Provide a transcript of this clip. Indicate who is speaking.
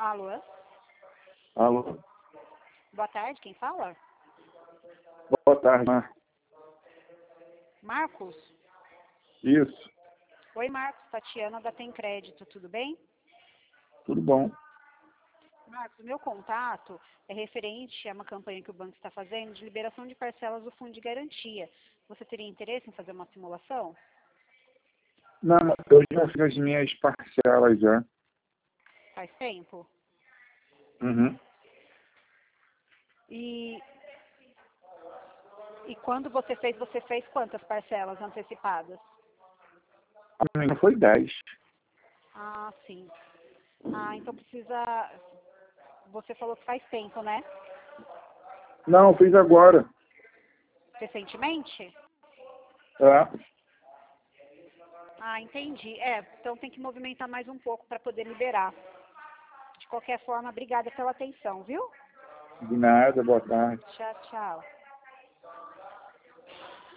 Speaker 1: Alô?
Speaker 2: Alô?
Speaker 1: Boa tarde, quem fala?
Speaker 2: Boa tarde, né?
Speaker 1: Marcos?
Speaker 2: Isso,
Speaker 1: Oi, Marcos, Tatiana da Tem Crédito, tudo bem?
Speaker 2: tudo bom.
Speaker 1: Marcos, o meu contato é referente a uma campanha que o banco está fazendo de liberação de parcelas do fundo de garantia. Você teria interesse em fazer uma simulação?
Speaker 2: Não, eu já fiz as minhas parcelas já.
Speaker 1: Faz tempo?
Speaker 2: Uhum.
Speaker 1: E quando você fez quantas parcelas antecipadas?
Speaker 2: A minha foi 10.
Speaker 1: Ah, sim. Ah, então precisa... Você falou que faz tempo, né?
Speaker 2: Não, eu fiz agora.
Speaker 1: Recentemente?
Speaker 2: É.
Speaker 1: Ah, entendi. Então tem que movimentar mais um pouco para poder liberar. De qualquer forma, obrigada pela atenção, viu?
Speaker 2: De nada, boa tarde.
Speaker 1: Tchau, tchau.